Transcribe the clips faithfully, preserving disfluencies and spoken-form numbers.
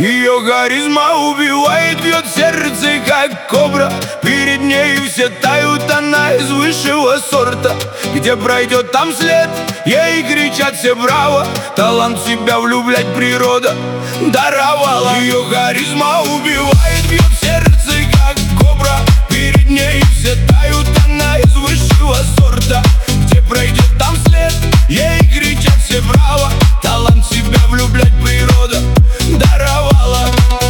Ее харизма убивает, бьет сердце, как кобра. Перед ней все тают, она из высшего сорта. Где пройдет, там след, ей кричат все браво. Талант в себя влюблять природа даровала. Ее харизма убивает, бьет сердце, как кобра. Перед ней все тают, она из высшего сорта. Где пройдет, там след, ей кричат все браво. Талант в себя влюблять природа даровала.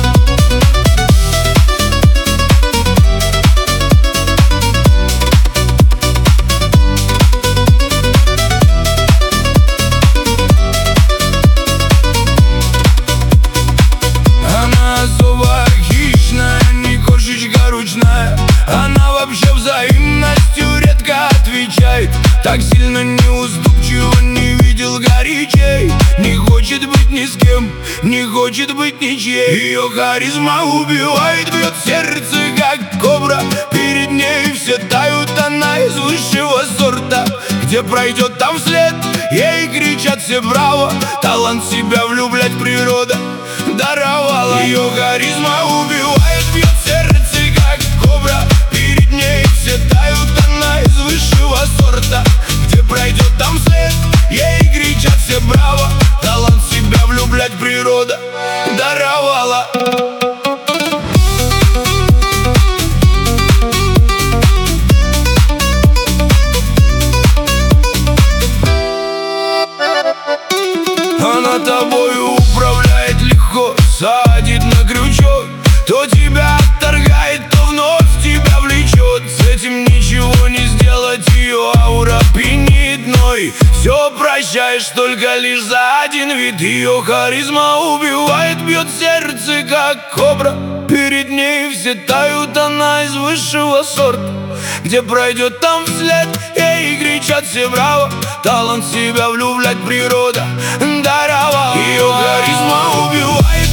Она особо хищная, не кошечка ручная. Она вообще взаимностью редко отвечает. Так сильно неуступчиво, не видел горячей. Не хочет быть ни с кем, не хочет быть ничьей. Ее харизма убивает, бьет сердце, как кобра. Перед ней все тают, она из высшего сорта. Где пройдет, там след, ей кричат все браво. Талант в себя влюблять природа даровала. Ее харизма убивает, бьет сердце, как кобра. Перед ней все тают, она из высшего сорта. Где пройдет, там след, ей кричат все браво. Талант в себя влюблять природа даровала. Она тобою управляет легко, садит на крючок. То тебя отторгает, то вновь тебя влечет. С этим ничего не сделать, ее аура пьянит. Но и все прощаешь только лишь за один вид. Ее харизма убивает, бьет сердце, как кобра. Перед ней все тают, она из высшего сорта. Где пройдет, там вслед, ей кричат все браво. Талант в себя влюблять природа даровала. Ее харизма убивает,